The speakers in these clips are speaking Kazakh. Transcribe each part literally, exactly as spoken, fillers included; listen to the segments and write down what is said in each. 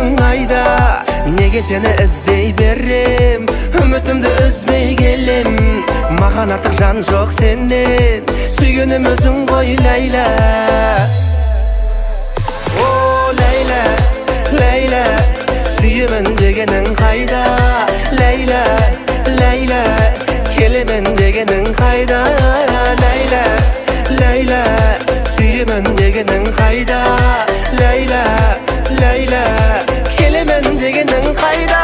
дегенің айда, неге сені іздей берем, үмітімді үзбей келем. Маған артық жан жоқ сенен, сүйгенім өзің ғой Ләйла. О Ләйла, Ләйла, сүйемін дегенің қайда? Ләйла, Ләйла, келемін дегенің қайда? Ләйла, Ләйла, сүйемін дегенің қайда? Ләйла, Ләйла, келемін дегенің қайда?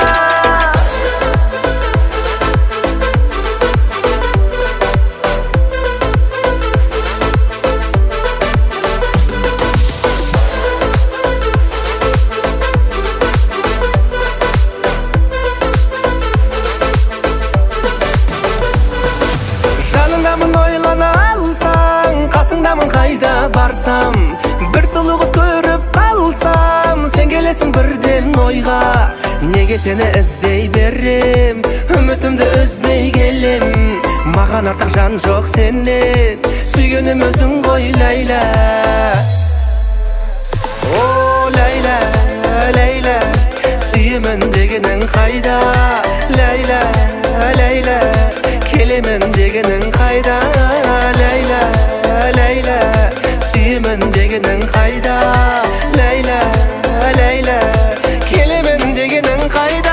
Жаныңдамын ойлана алсаң, қасыңдамын қайда барсам, бір сұлу қыз көріп қалсам, сен келесің бірден ойға. Неге сені іздей берем, үмітімді үзбей келем. Маған артық жан жоқ сенен, сүйгенім өзің ғой Ләйла. О Ләйла, Ләйла, сүйемін дегенің қайда? Ләйла, Ләйла, келемін дегенің қайда? Ләйла, Ләйла, сүйемін дегенің қайда? Ләйла, Ләйла, келемін дегенің қайда?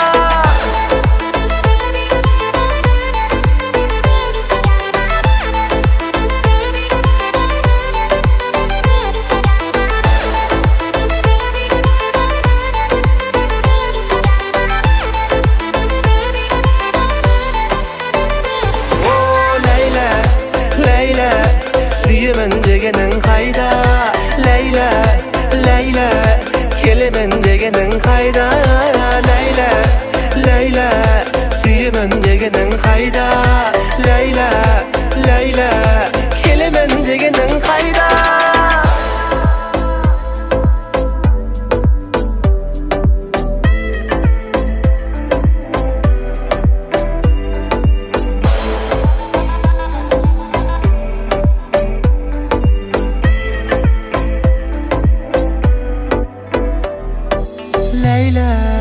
Сүйемін дегенің қайда? Ләйла, Ләйла, келемін дегенің қайда? Ләйла, Ләйла, сүйемін дегенің қайда? Ләйла, Ләйла, келемін дегенің қайда? Leyla.